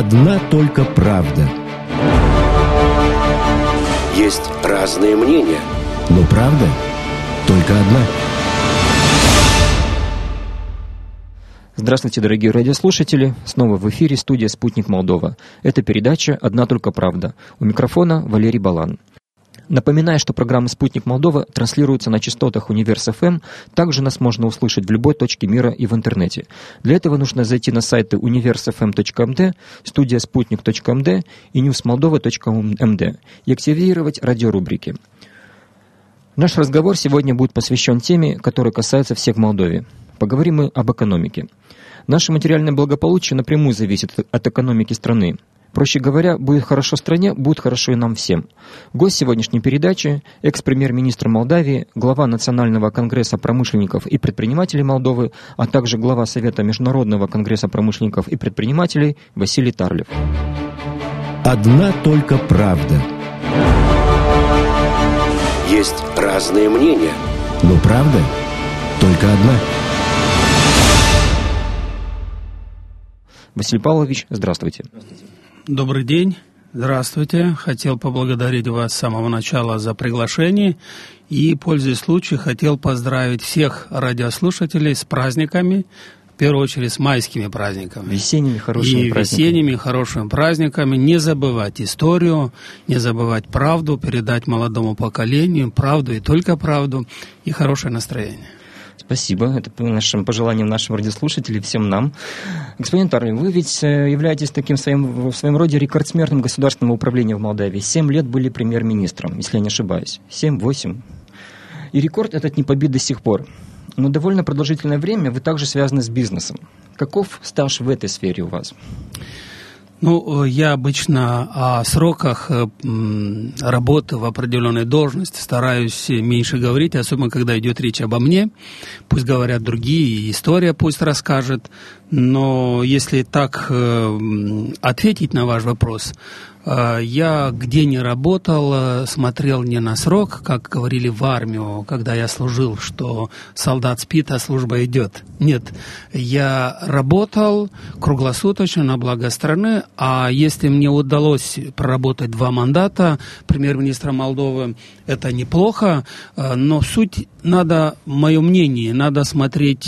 Одна только правда. Есть разные мнения. Но правда только одна. Здравствуйте, дорогие радиослушатели. Снова в эфире студия «Спутник Молдова». Это передача «Одна только правда». У микрофона Валерий Балан. Напоминаю, что программа «Спутник Молдова» транслируется на частотах Универс ФМ. Также нас можно услышать в любой точке мира и в интернете. Для этого нужно зайти на сайты universfm.md, studiasputnik.md и newsmoldova.md и активировать радиорубрики. Наш разговор сегодня будет посвящен теме, которая касается всех в Молдове. Поговорим мы об экономике. Наше материальное благополучие напрямую зависит от экономики страны. Проще говоря, будет хорошо стране, будет хорошо и нам всем. Гость сегодняшней передачи – экс-премьер-министр Молдавии, глава Национального конгресса промышленников и предпринимателей Молдовы, а также глава Совета Международного конгресса промышленников и предпринимателей Василий Тарлев. Одна только правда. Есть разные мнения. Но правда только одна. Василий Павлович, здравствуйте. Добрый день, здравствуйте. Хотел поблагодарить вас с самого начала за приглашение и, пользуясь случаем, хотел поздравить всех радиослушателей с праздниками, в первую очередь с майскими праздниками. Весенними хорошими праздниками. Весенними хорошими праздниками. Не забывать историю, не забывать правду, передать молодому поколению правду и только правду, и хорошее настроение. Спасибо. Это по нашим пожеланиям нашим радиослушателям, всем нам. Господин Тарлев, вы ведь являетесь таким в своем роде рекордсменом государственного управления в Молдавии. 7 лет были премьер-министром, если я не ошибаюсь. 7-8. И рекорд этот не побит до сих пор. Но довольно продолжительное время вы также связаны с бизнесом. Каков стаж в этой сфере у вас? Ну, я обычно о сроках работы в определенной должности стараюсь меньше говорить, особенно когда идет речь обо мне. Пусть говорят другие, история пусть расскажет. Но если так ответить на ваш вопрос, я где не работал, смотрел не на срок, как говорили в армию, когда я служил, что солдат спит, а служба идет. Нет, я работал круглосуточно на благо страны, а если мне удалось проработать 2 мандата премьер-министра Молдовы, это неплохо, но суть надо, мое мнение, надо смотреть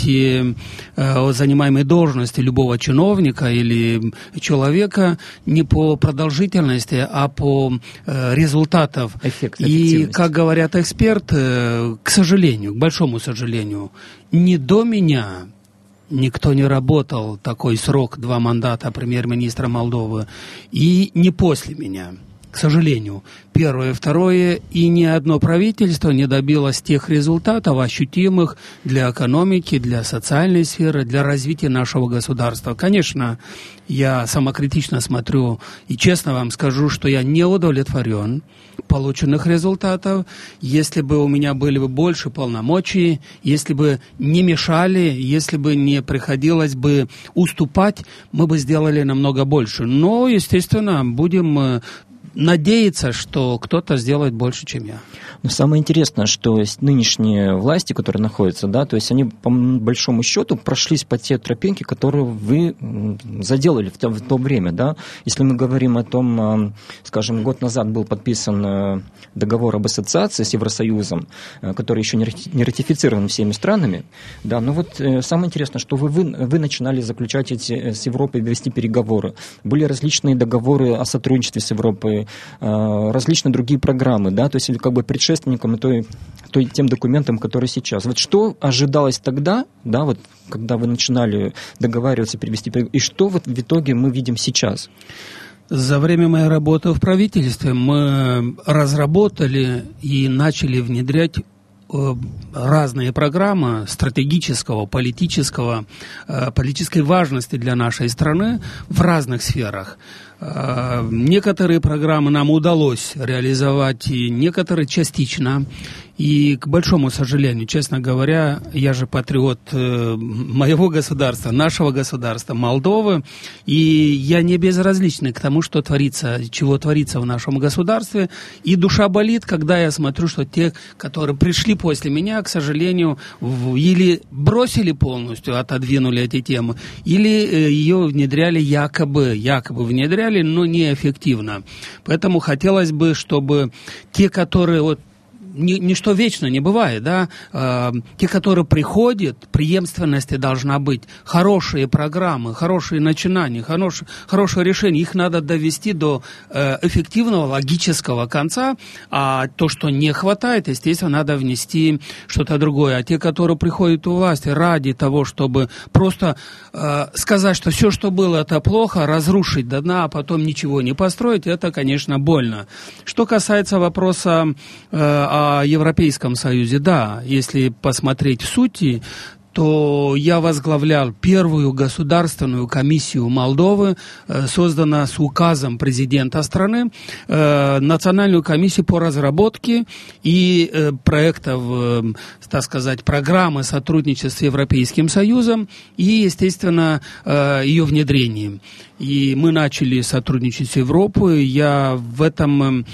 занимаемой должности любого чиновника или человека не по продолжительности, а по результатам. И, как говорят эксперты, к сожалению, к большому сожалению, не до меня никто не работал такой срок 2 мандата премьер-министра Молдовы, и не после меня. К сожалению, первое, второе, и ни одно правительство не добилось тех результатов, ощутимых для экономики, для социальной сферы, для развития нашего государства. Конечно, я самокритично смотрю и честно вам скажу, что я не удовлетворен полученных результатов. Если бы у меня были бы больше полномочий, если бы не мешали, если бы не приходилось бы уступать, мы бы сделали намного больше. Но, естественно, будем надеяться, что кто-то сделает больше, чем я. Но самое интересное, что нынешние власти, которые находятся, да, то есть они по большому счету прошлись по те тропинки, которые вы заделали в то время, да. Если мы говорим о том, скажем, год назад был подписан договор об ассоциации с Евросоюзом, который еще не ратифицирован всеми странами, да, но вот самое интересное, что вы начинали заключать с Европой, вести переговоры. Были различные договоры о сотрудничестве с Европой, различные другие программы, да, то есть как бы предшественником тем документам, которые сейчас. Вот что ожидалось тогда, да, вот когда вы начинали договариваться, перевести, и что вот в итоге мы видим сейчас? За время моей работы в правительстве мы разработали и начали внедрять разные программы стратегической политической важности для нашей страны в разных сферах. Некоторые программы нам удалось реализовать, и некоторые частично. И, к большому сожалению, честно говоря, я же патриот моего государства, нашего государства, Молдовы, и я не безразличный к тому, что творится, чего творится в нашем государстве. И душа болит, когда я смотрю, что те, которые пришли после меня, к сожалению, или бросили полностью, отодвинули эти темы, или ее внедряли якобы внедряли, но неэффективно. Поэтому хотелось бы, чтобы те, которые ничто вечно не бывает, да, те, которые приходят, преемственности должна быть, хорошие программы, хорошие начинания, хорошее решение, их надо довести до эффективного, логического конца, а то, что не хватает, естественно, надо внести что-то другое. А те, которые приходят у власти ради того, чтобы просто сказать, что все, что было, это плохо, разрушить до дна, а потом ничего не построить, это, конечно, больно. Что касается вопроса о Европейском Союзе, да, если посмотреть в сути, то я возглавлял первую государственную комиссию Молдовы, созданную с указом президента страны, национальную комиссию по разработке и проектов, так сказать, программы сотрудничества с Европейским Союзом и, естественно, ее внедрением. И мы начали сотрудничать с Европой. Я в этом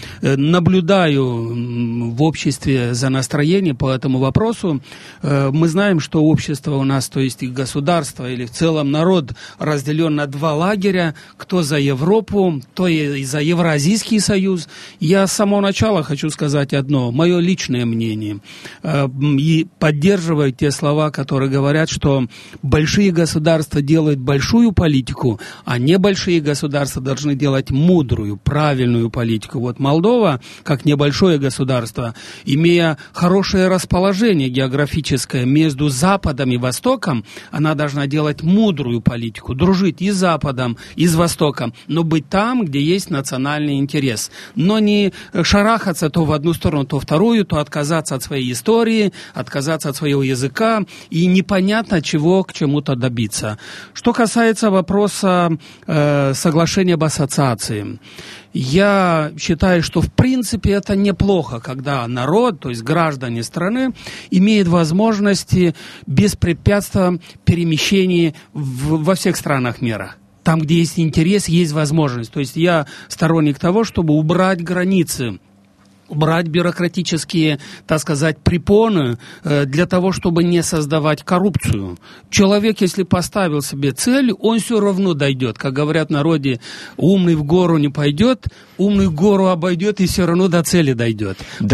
наблюдаю в обществе за настроением по этому вопросу. Мы знаем, что общество у нас, то есть и государство или в целом народ, разделен на два лагеря. Кто за Европу, то и за Евразийский союз. Я с самого начала хочу сказать одно, мое личное мнение. И поддерживаю те слова, которые говорят, что большие государства делают большую политику, а небольшие государства должны делать мудрую, правильную политику. Вот Молдова, как небольшое государство, имея хорошее расположение географическое между Западом и Востоком, она должна делать мудрую политику, дружить и с Западом, и с Востоком, но быть там, где есть национальный интерес. Но не шарахаться то в одну сторону, то в вторую, то отказаться от своей истории, отказаться от своего языка и непонятно чего к чему-то добиться. Что касается вопроса соглашения об ассоциации. Я считаю, что в принципе это неплохо, когда народ, то есть граждане страны, имеют возможности беспрепятственно перемещения во всех странах мира. Там, где есть интерес, есть возможность. То есть я сторонник того, чтобы убрать границы, убрать бюрократические, так сказать, препоны для того, чтобы не создавать коррупцию. Человек, если поставил себе цель, он все равно дойдет. Как говорят в народе, умный в гору не пойдет, умный гору обойдет и все равно до цели дойдет. Да.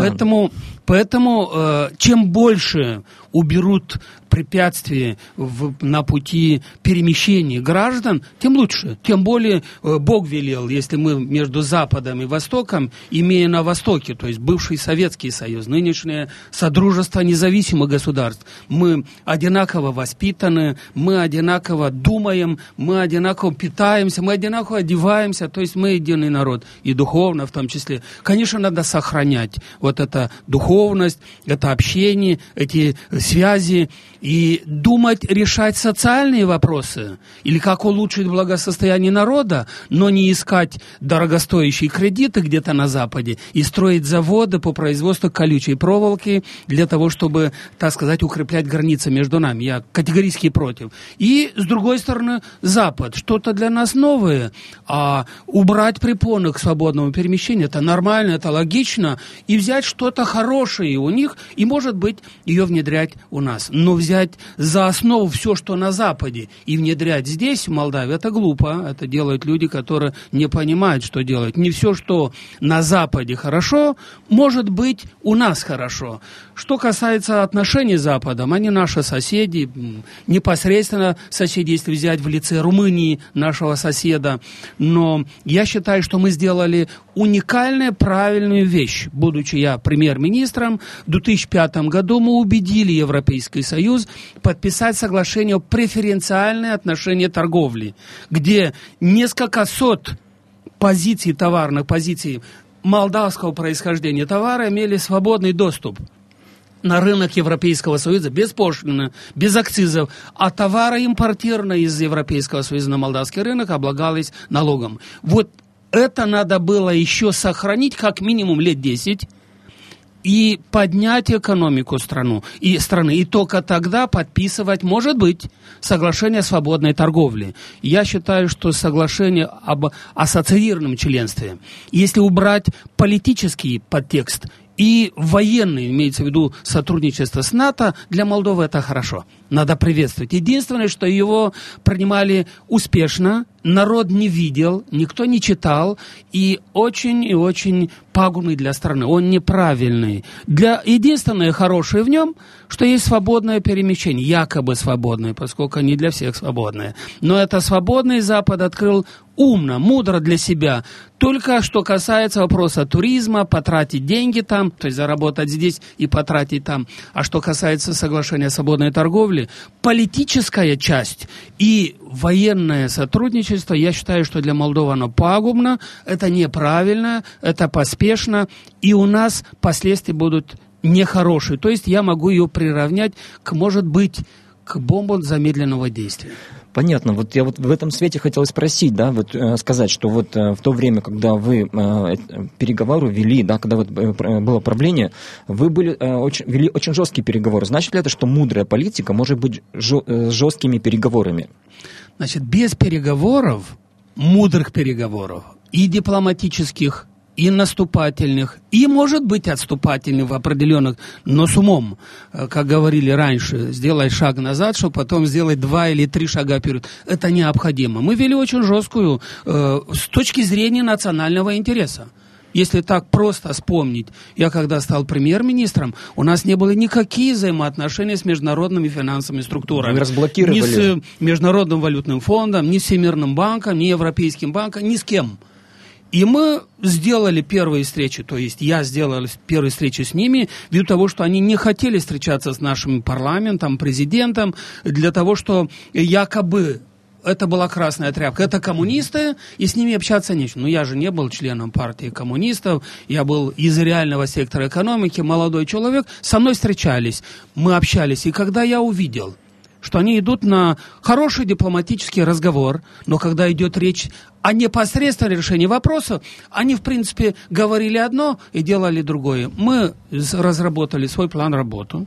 Поэтому чем больше уберут препятствия на пути перемещения граждан, тем лучше. Тем более Бог велел, если мы между Западом и Востоком, имея на Востоке, то есть бывший Советский Союз, нынешнее Содружество независимых государств, мы одинаково воспитаны, мы одинаково думаем, мы одинаково питаемся, мы одинаково одеваемся, то есть мы единый народ, и духовно в том числе. Конечно, надо сохранять вот это духовность, это общение, эти связи, и думать, решать социальные вопросы, или как улучшить благосостояние народа, но не искать дорогостоящие кредиты где-то на Западе и строить заводы по производству колючей проволоки для того, чтобы, так сказать, укреплять границы между нами. Я категорически против. И, с другой стороны, Запад. Что-то для нас новое, а убрать препоны к свободному перемещению, это нормально, это логично, и взять что-то хорошее у них, и, может быть, ее внедрять у нас. Но взять за основу все, что на Западе, и внедрять здесь, в Молдавии, это глупо. Это делают люди, которые не понимают, что делать. Не все, что на Западе хорошо, может быть у нас хорошо. Что касается отношений с Западом, они наши соседи, непосредственно соседи, если взять в лице Румынии, нашего соседа. Но я считаю, что мы сделали уникальную, правильную вещь. Будучи я премьер-министром, в 2005 году мы убедили Европейский Союз подписать соглашение о преференциальные отношения торговли, где несколько сот позиций, товарных позиций молдавского происхождения товара имели свободный доступ. на рынок Европейского Союза беспошлино, без акцизов, а товары импортированные из Европейского Союза на молдавский рынок облагались налогом. Вот это надо было еще сохранить как минимум лет 10 и поднять экономику страны. И только тогда подписывать, может быть, соглашение о свободной торговле. Я считаю, что соглашение об ассоциированном членстве, если убрать политический подтекст и военный, имеется в виду сотрудничество с НАТО, для Молдовы это хорошо. Надо приветствовать. Единственное, что его принимали успешно, народ не видел, никто не читал, и очень пагубный для страны. Он неправильный. Единственное хорошее в нем, что есть свободное перемещение, якобы свободное, поскольку не для всех свободное. Но это свободный Запад открыл умно, мудро для себя. Только что касается вопроса туризма, потратить деньги там, то есть заработать здесь и потратить там. А что касается соглашения о свободной торговле, политическая часть и военное сотрудничество, я считаю, что для Молдовы оно пагубно, это неправильно, это поспешно, и у нас последствия будут нехорошие. То есть я могу ее приравнять к бомбам замедленного действия. Понятно. Вот я вот в этом свете хотел спросить, да, вот сказать, что вот в то время, когда вы переговоры вели, да, когда вот было правление, вы вели очень жесткие переговоры. Значит ли это, что мудрая политика может быть жесткими переговорами? Значит, без переговоров, мудрых переговоров и дипломатических, и наступательных, и, может быть, отступательных в определенных, но с умом, как говорили раньше, сделай шаг назад, чтобы потом сделать 2 или 3 шага вперед. Это необходимо. Мы вели очень жесткую с точки зрения национального интереса. Если так просто вспомнить, я когда стал премьер-министром, у нас не было никаких взаимоотношений с международными финансовыми структурами. Вы разблокировали. Ни с Международным валютным фондом, ни с Всемирным банком, ни Европейским банком, ни с кем. И мы сделали первые встречи, то есть я сделал первые встречи с ними, ввиду того, что они не хотели встречаться с нашим парламентом, президентом, для того, что якобы это была красная тряпка, это коммунисты, и с ними общаться нечего. Но я же не был членом партии коммунистов, я был из реального сектора экономики, молодой человек, со мной встречались, мы общались, и когда я увидел, что они идут на хороший дипломатический разговор, но когда идет речь о непосредственном решении вопросов, они, в принципе, говорили одно и делали другое. Мы разработали свой план работы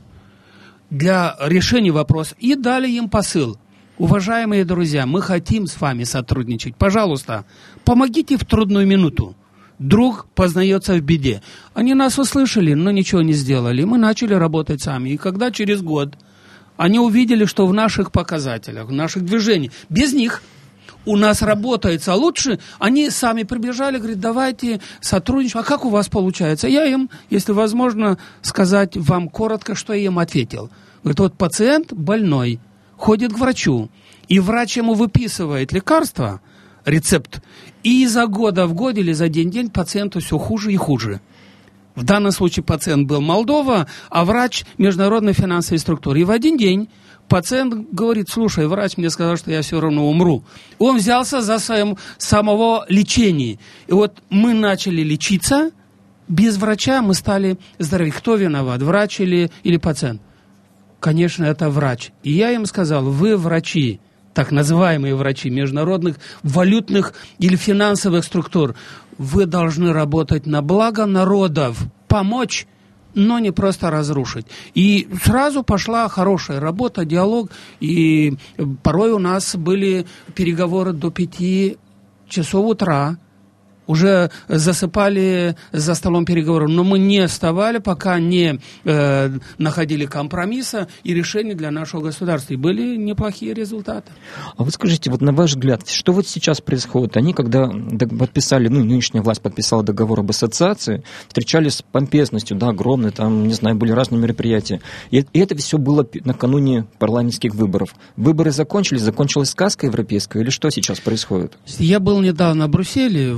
для решения вопроса и дали им посыл. Уважаемые друзья, мы хотим с вами сотрудничать. Пожалуйста, помогите в трудную минуту. Друг познается в беде. Они нас услышали, но ничего не сделали. Мы начали работать сами. И когда через год они увидели, что в наших показателях, в наших движениях, без них у нас работается лучше, они сами прибежали, говорят, давайте сотрудничать. А как у вас получается? Я им, если возможно, сказать вам коротко, что я им ответил. Говорит, вот пациент больной, ходит к врачу, и врач ему выписывает лекарство, рецепт, и за года в год или за день пациенту все хуже и хуже. В данном случае пациент был Молдова, а врач международной финансовой структуры. И в один день пациент говорит, слушай, врач мне сказал, что я все равно умру. Он взялся за самого лечения. И вот мы начали лечиться, без врача мы стали здоровы. Кто виноват, врач или пациент? Конечно, это врач. И я им сказал, вы врачи, так называемые врачи международных валютных или финансовых структур, вы должны работать на благо народов, помочь, но не просто разрушить. И сразу пошла хорошая работа, диалог, и порой у нас были переговоры до 5 часов утра. Уже засыпали за столом переговоров, но мы не вставали, пока не находили компромисса и решения для нашего государства. И были неплохие результаты. А вы скажите, вот на ваш взгляд, что вот сейчас происходит? Они, когда подписали, нынешняя власть подписала договор об ассоциации, встречались с помпезностью, да, огромной, там, не знаю, были разные мероприятия. И это все было накануне парламентских выборов. Выборы закончилась сказка европейская, или что сейчас происходит? Я был недавно в Брюсселе в командировке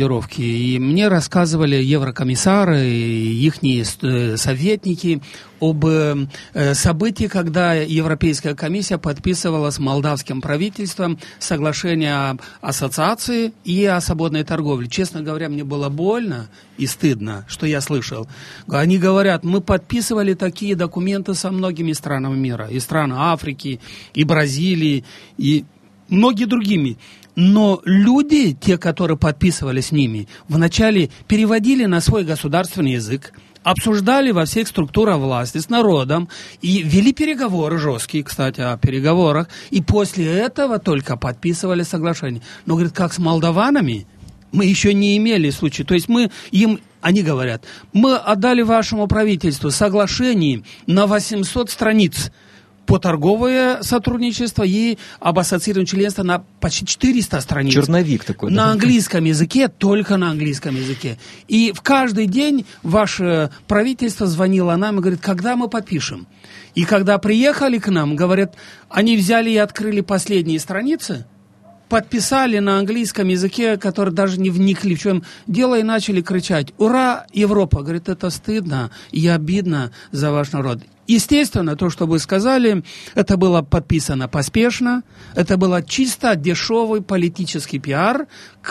командировке, и мне рассказывали еврокомиссары и ихние советники об событии, когда Европейская комиссия подписывала с молдавским правительством соглашение об ассоциации и о свободной торговле. Честно говоря, мне было больно и стыдно, что я слышал. Они говорят, мы подписывали такие документы со многими странами мира, и страны Африки, и Бразилии, и многие другими. Но люди, те, которые подписывали с ними, вначале переводили на свой государственный язык, обсуждали во всех структурах власти с народом и вели переговоры, жесткие, кстати, о переговорах, и после этого только подписывали соглашение. Но, говорит, как с молдаванами, мы еще не имели случая. То есть они говорят, мы отдали вашему правительству соглашение на 800 страниц по торговое сотрудничество и об ассоциированном членстве на почти 400 страниц. Черновик такой. На английском языке, только на английском языке. И в каждый день ваше правительство звонило нам и говорит, когда мы подпишем. И когда приехали к нам, говорят, они взяли и открыли последние страницы, подписали на английском языке, который даже не вникли в чем дело, и начали кричать: «Ура, Европа!» Говорит, это стыдно и обидно за ваш народ. Естественно, то, что вы сказали, это было подписано поспешно, это было чисто дешевый политический пиар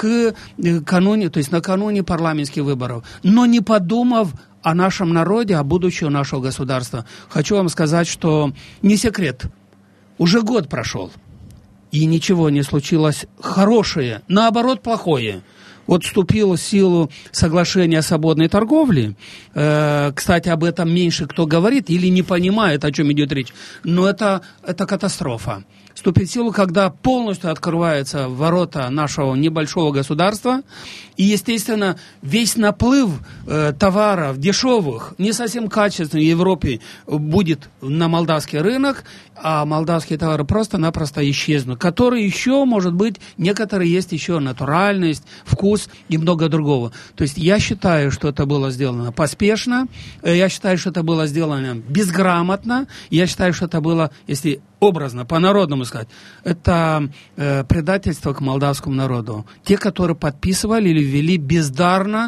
накануне парламентских выборов, но не подумав о нашем народе, о будущем нашего государства. Хочу вам сказать, что не секрет, уже год прошел, и ничего не случилось хорошее, наоборот, плохое. Вот вступило в силу соглашение о свободной торговле. Кстати, об этом меньше кто говорит или не понимает, о чем идет речь. Но это катастрофа. Вступит в силу, когда полностью открываются ворота нашего небольшого государства. И, естественно, весь наплыв товаров дешевых, не совсем качественных в Европе будет на молдавский рынок, а молдавские товары просто-напросто исчезнут. Которые еще, может быть, некоторые есть еще натуральность, вкус и много другого. То есть я считаю, что это было сделано поспешно, я считаю, что это было сделано безграмотно, я считаю, что это было, если образно, по-народному сказать, это предательство к молдавскому народу. Те, которые подписывали или вели бездарно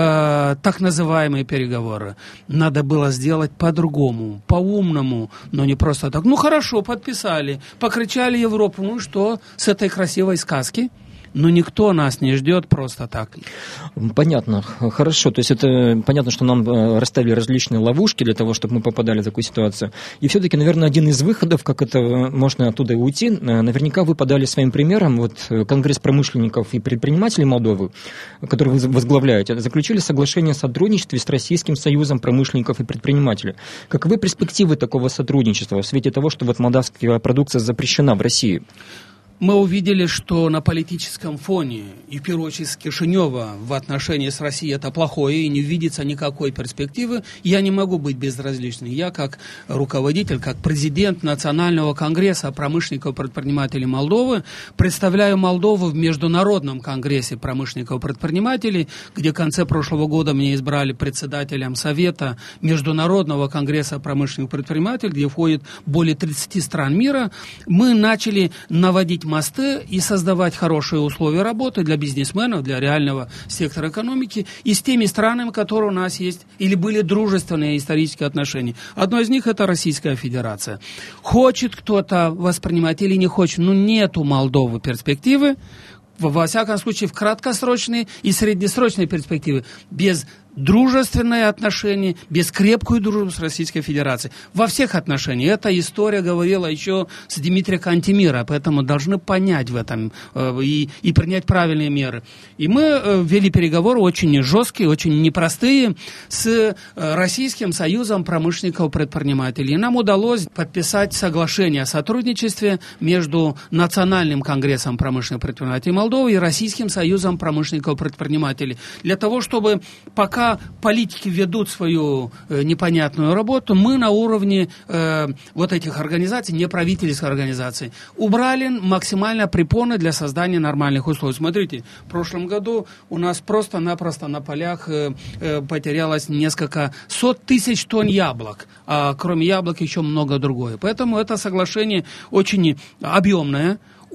так называемые переговоры. Надо было сделать по-другому, по-умному, но не просто так. Ну хорошо, подписали, покричали Европу, ну и что с этой красивой сказки? Но никто нас не ждет просто так. Понятно, хорошо. То есть это понятно, что нам расставили различные ловушки для того, чтобы мы попадали в такую ситуацию. И все-таки, наверное, один из выходов, как это можно оттуда и уйти, наверняка вы подали своим примером. Вот Конгресс промышленников и предпринимателей Молдовы, который вы возглавляете, заключили соглашение о сотрудничестве с Российским союзом промышленников и предпринимателей. Каковы перспективы такого сотрудничества в свете того, что вот молдавская продукция запрещена в России? Мы увидели, что на политическом фоне, и в первую очередь с Кишинева, в отношении с Россией это плохое, и не видится никакой перспективы. Я не могу быть безразличным. Я, как руководитель, как президент Национального конгресса промышленников и предпринимателей Молдовы, представляю Молдову в Международном конгрессе промышленников и предпринимателей, где в конце прошлого года меня избрали председателем Совета Международного конгресса промышленников и предпринимателей, где входит более 30 стран мира. Мы начали наводить мосты и создавать хорошие условия работы для бизнесменов, для реального сектора экономики и с теми странами, которые у нас есть или были дружественные исторические отношения. Одно из них – это Российская Федерация. Хочет кто-то воспринимать или не хочет, но нет у Молдовы перспективы, во всяком случае в краткосрочной и среднесрочной перспективе, без дружественные отношения, без крепкую дружбу с Российской Федерацией. Во всех отношениях. Эта история говорила еще с Дмитрия Кантемира, поэтому должны понять в этом и принять правильные меры. И мы вели переговоры очень жесткие, очень непростые с Российским союзом промышленников и предпринимателей. И нам удалось подписать соглашение о сотрудничестве между Национальным конгрессом промышленных предпринимателей Молдовы и Российским союзом промышленников и предпринимателей. Для того, чтобы пока политики ведут свою непонятную работу, мы на уровне вот этих организаций, неправительственных организаций, убрали максимально препоны для создания нормальных условий. Смотрите, в прошлом году у нас просто-напросто на полях потерялось несколько сот тысяч тонн яблок, а кроме яблок еще много другое. Поэтому это соглашение очень объемное,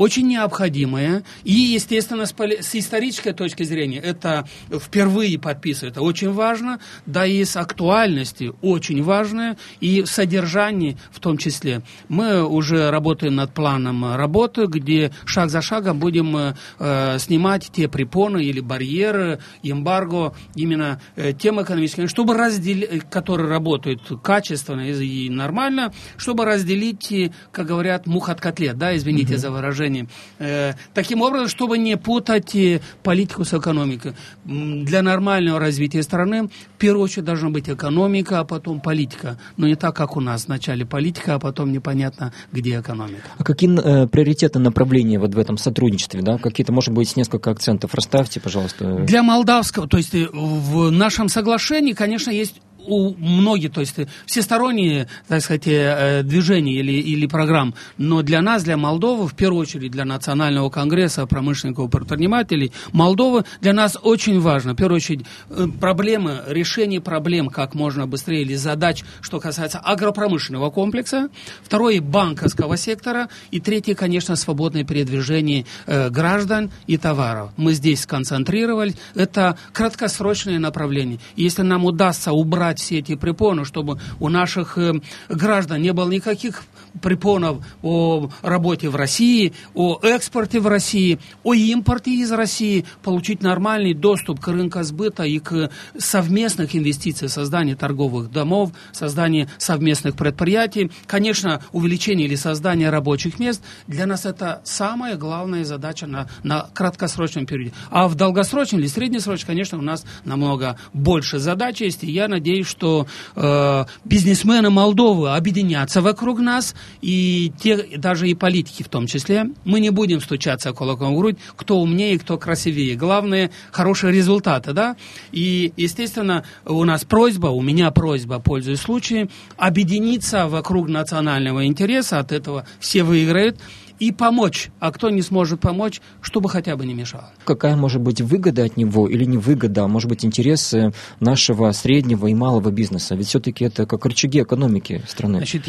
очень необходимое. И, естественно, с исторической точки зрения это впервые подписывают. Это очень важно. Да и с актуальности очень важно. И в содержании в том числе. Мы уже работаем над планом работы, где шаг за шагом будем снимать те препоны или барьеры, эмбарго, именно тем экономическим, чтобы разделить, которые работают качественно и нормально, чтобы разделить, как говорят, мух от котлет, да, извините за выражение. Таким образом, чтобы не путать политику с экономикой. Для нормального развития страны в первую очередь должна быть экономика, а потом политика. Но не так, как у нас. Вначале политика, а потом непонятно, где экономика. А какие приоритетные направления вот в этом сотрудничестве? Да? Какие-то, может быть, несколько акцентов расставьте, пожалуйста. Для молдавского, то есть в нашем соглашении, конечно, есть у многих, то есть всесторонние, так сказать, движения или программ, но для нас, для Молдовы, в первую очередь для Национального конгресса промышленников и предпринимателей Молдовы, для нас очень важно, в первую очередь, проблемы, решение проблем как можно быстрее или задач, что касается агропромышленного комплекса, второе, банковского сектора, и третье, конечно, свободное передвижение граждан и товаров. Мы здесь сконцентрировались, это краткосрочное направление. Если нам удастся убрать все эти препоны, чтобы у наших граждан не было никаких препонов о работе в России, о экспорте в России, о импорте из России, получить нормальный доступ к рынку сбыта и к совместных инвестиций, созданию торговых домов, созданию совместных предприятий. Конечно, увеличение или создание рабочих мест для нас это самая главная задача на краткосрочном периоде. А в долгосрочном или среднесрочном, конечно, у нас намного больше задач есть, и я надеюсь, что бизнесмены Молдовы объединятся вокруг нас, и даже и политики в том числе. Мы не будем стучаться кулаком в грудь, кто умнее, кто красивее. Главное, хорошие результаты, да? И, естественно, у меня просьба, пользуясь случаем, объединиться вокруг национального интереса, от этого все выиграют, и помочь. А кто не сможет помочь, чтобы хотя бы не мешало. Какая может быть выгода от него или не выгода, а может быть интересы нашего среднего и малого бизнеса? Ведь все-таки это как рычаги экономики страны. Значит,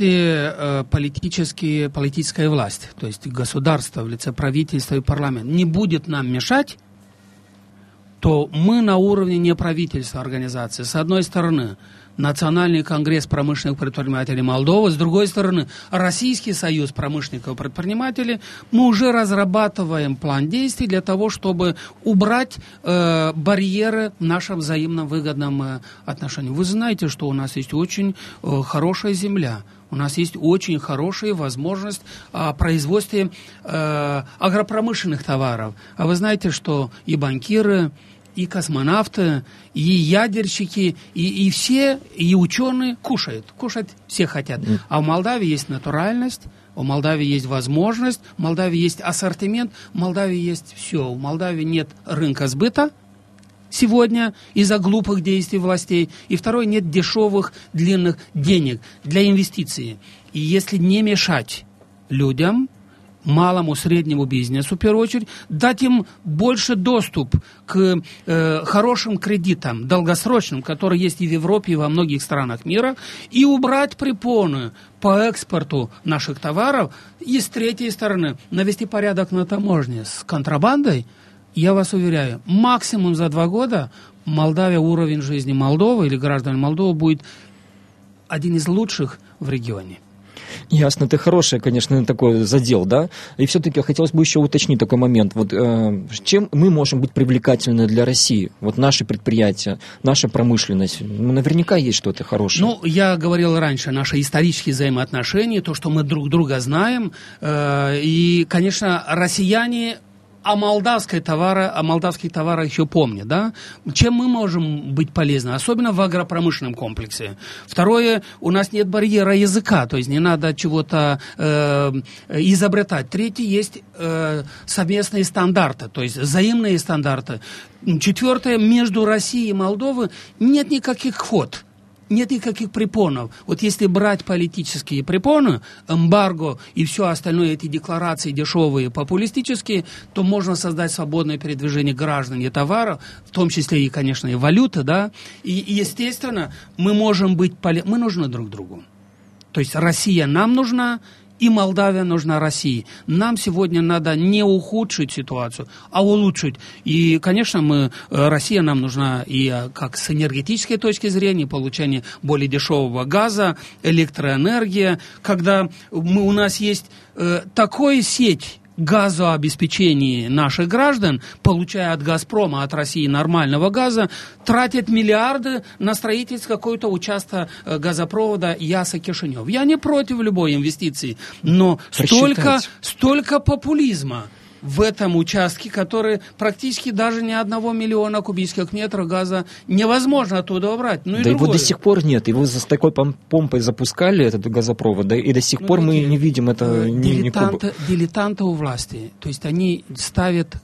если политическая власть, то есть государство в лице правительства и парламента, не будет нам мешать, то мы на уровне неправительства организации, с одной стороны, Национальный конгресс промышленных предпринимателей Молдовы, с другой стороны, Российский союз промышленников и предпринимателей, мы уже разрабатываем план действий для того, чтобы убрать барьеры в нашем взаимно выгодном отношении. Вы знаете, что у нас есть очень хорошая земля. У нас есть очень хорошая возможность производства агропромышленных товаров. А вы знаете, что и банкиры, и космонавты, и ядерщики, и все, и ученые кушают. Кушать все хотят. А в Молдавии есть натуральность, в Молдавии есть возможность, в Молдавии есть ассортимент, в Молдавии есть все. В Молдавии нет рынка сбыта сегодня из-за глупых действий властей. И второе, нет дешевых, длинных денег для инвестиций. И если не мешать людям, малому, среднему бизнесу, в первую очередь, дать им больше доступ к хорошим кредитам, долгосрочным, которые есть и в Европе, и во многих странах мира, и убрать препоны по экспорту наших товаров, и с третьей стороны навести порядок на таможне с контрабандой. Я вас уверяю, максимум за 2 года Молдавия, уровень жизни Молдовы или граждан Молдовы будет один из лучших в регионе. Ясно, это хороший, конечно, такой задел, да? И все-таки хотелось бы еще уточнить такой момент. Вот чем мы можем быть привлекательны для России? Вот наши предприятия, наша промышленность. Ну, наверняка есть что-то хорошее. Ну, я говорил раньше, наши исторические взаимоотношения, то, что мы друг друга знаем. И, конечно, россияне о молдавских товарах еще помнят, да? Чем мы можем быть полезны, особенно в агропромышленном комплексе. Второе, у нас нет барьера языка, то есть не надо чего-то изобретать. Третье, есть совместные стандарты, то есть взаимные стандарты. Четвертое, между Россией и Молдовой нет никаких квот. Нет никаких препонов. Вот если брать политические препоны, эмбарго и все остальное, эти декларации дешевые, популистические, то можно создать свободное передвижение граждан и товаров, в том числе и, конечно, и валюты, да. И естественно, мы можем быть мы нужны друг другу. То есть Россия нам нужна, И Молдавия нужна России. Нам сегодня надо не ухудшить ситуацию, а улучшить. И, конечно, Россия нам нужна и как с энергетической точки зрения, получение более дешевого газа, электроэнергия. Когда у нас есть такая сеть газообеспечении наших граждан, получая от «Газпрома», от России нормального газа, тратят миллиарды на строительство какого-то участка газопровода Яса-Кишинев. Я не против любой инвестиции, но столько популизма в этом участке, который практически даже ни 1 миллиона кубических метров газа невозможно оттуда убрать. Ну, да его до сих пор нет. Его с такой помпой запускали, этот газопровод, да, и до сих пор мы не видим это ни куба. Дилетанты у власти. То есть они ставят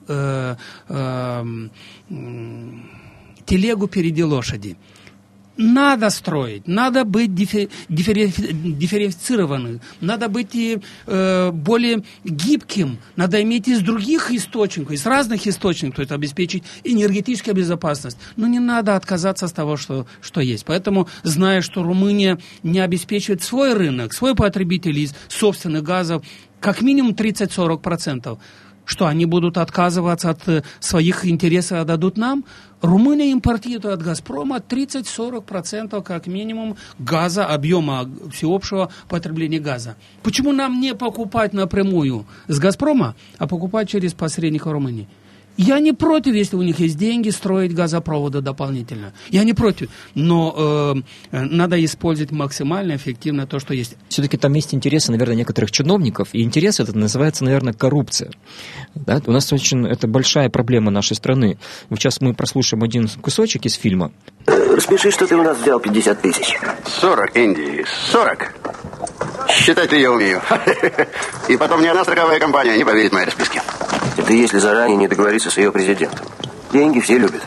телегу впереди лошади. Надо строить, надо быть дифференцированным, надо быть более гибким, надо иметь из других источников, из разных источников, то есть обеспечить энергетическую безопасность. Но не надо отказаться от того, что есть. Поэтому, зная, что Румыния не обеспечивает свой рынок, свой потребитель из собственных газов, как минимум 30-40%, что они будут отказываться от своих интересов и отдадут нам? Румыния импортирует от «Газпрома» 30-40% как минимум газа, объема всеобщего потребления газа. Почему нам не покупать напрямую с «Газпрома», а покупать через посредника Румынии? Я не против, если у них есть деньги, строить газопроводы дополнительно. Я не против, но надо использовать максимально эффективно то, что есть. Все-таки там есть интересы, наверное, некоторых чиновников, и интерес этот называется, наверное, коррупция. Да? У нас это большая проблема нашей страны. Сейчас мы прослушаем один кусочек из фильма. Распиши, что ты у нас взял 50 тысяч. 40, Инди, 40. Считать-то я умею. И потом ни одна страховая компания не поверит моей расписке. Это если заранее не договориться с ее президентом. Деньги все любят.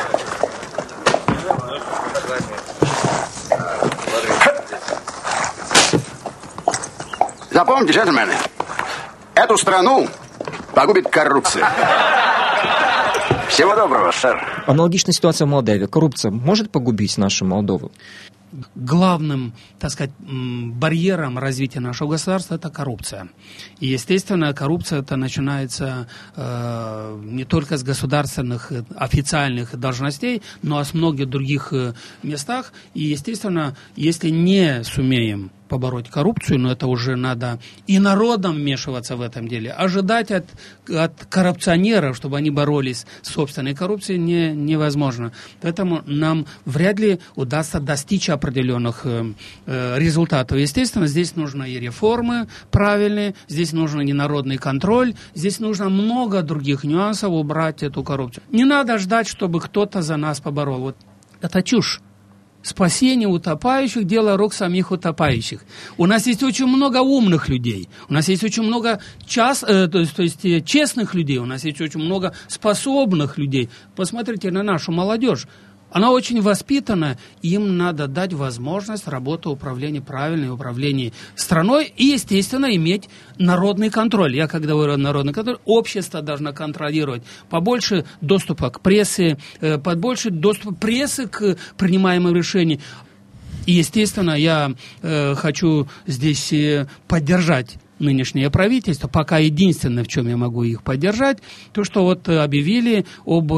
Запомните, джентльмены, эту страну погубит коррупция. Всего доброго, сэр. Аналогичная ситуация в Молдавии. Коррупция может погубить нашу Молдову? Главным, так сказать, барьером развития нашего государства – это коррупция. И, естественно, коррупция это начинается не только с государственных официальных должностей, но и с многих других местах. И, естественно, если не сумеем побороть коррупцию, но это уже надо и народам вмешиваться в этом деле. Ожидать от коррупционеров, чтобы они боролись с собственной коррупцией, невозможно. Поэтому нам вряд ли удастся достичь определенных результатов. Естественно, здесь нужны и реформы правильные, здесь нужен и народный контроль, здесь нужно много других нюансов убрать эту коррупцию. Не надо ждать, чтобы кто-то за нас поборол. Вот это чушь. Спасение утопающих – дело рук самих утопающих. У нас есть очень много умных людей, у нас есть очень много честных людей, у нас есть очень много способных людей. Посмотрите на нашу молодежь. Она очень воспитана, им надо дать возможность работы управления, правильное управление страной и, естественно, иметь народный контроль. Я, когда говорю народный контроль, общество должно контролировать. Побольше доступа к прессе, побольше доступа прессы к принимаемым решениям. И, естественно, я хочу здесь поддержать нынешнее правительство, пока единственное, в чем я могу их поддержать, то, что вот объявили об,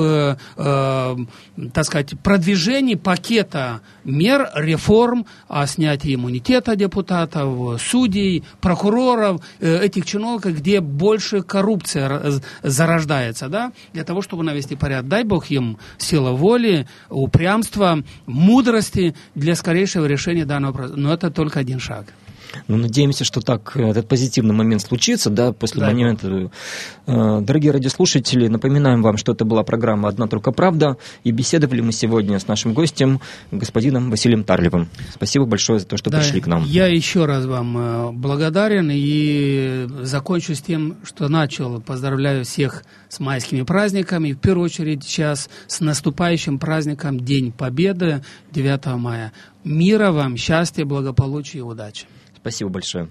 так сказать, продвижении пакета мер, реформ, о снятии иммунитета депутатов, судей, прокуроров, этих чиновников, где больше коррупция зарождается, да, для того, чтобы навести порядок. Дай Бог им сила воли, упрямства, мудрости для скорейшего решения данного процесса. Но это только один шаг. Ну, надеемся, что так этот позитивный момент случится, да, после момента. Дорогие радиослушатели, напоминаем вам, что это была программа «Одна только правда», и беседовали мы сегодня с нашим гостем, господином Василием Тарлевым. Спасибо большое за то, что пришли к нам. Я еще раз вам благодарен и закончу с тем, что начал. Поздравляю всех с майскими праздниками, в первую очередь сейчас с наступающим праздником День Победы 9 мая. Мира вам, счастья, благополучия и удачи. Спасибо большое.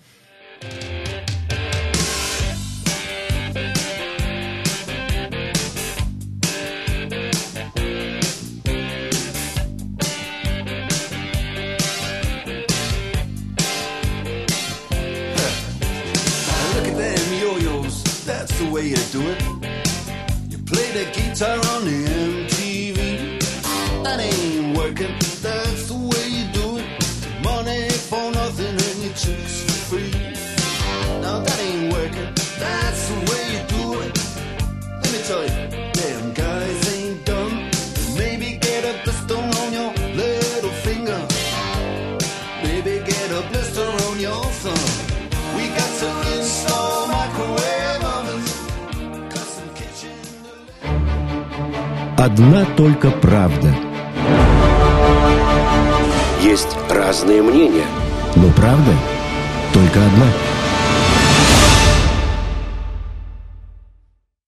the guitar on the MTV. That ain't working, that's the way you do it. Money for nothing and your chicks for free. Now that ain't working, that's the way you do it. Let me tell you, damn guys ain't dumb. Maybe get a blister on your little finger. Maybe get a blister on your thumb. We got to install microwave ovens, custom kitchen. Одна только правда. Есть разные мнения. Но правда только одна.